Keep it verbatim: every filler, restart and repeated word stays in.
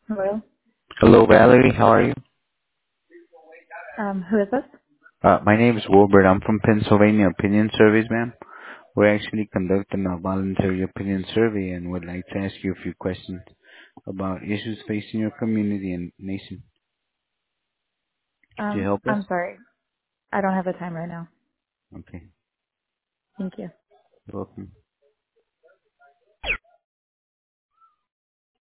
Hello. Hello, Valerie. How are you? Um, who is this? Uh, my name is Wilbert. I'm from Pennsylvania Opinion Surveys, ma'am. We're actually conducting a voluntary opinion survey and would like to ask you a few questions about issues facing your community and nation. Could you Um, help us? I'm sorry. I don't have the time right now. Okay. Thank you. You're welcome.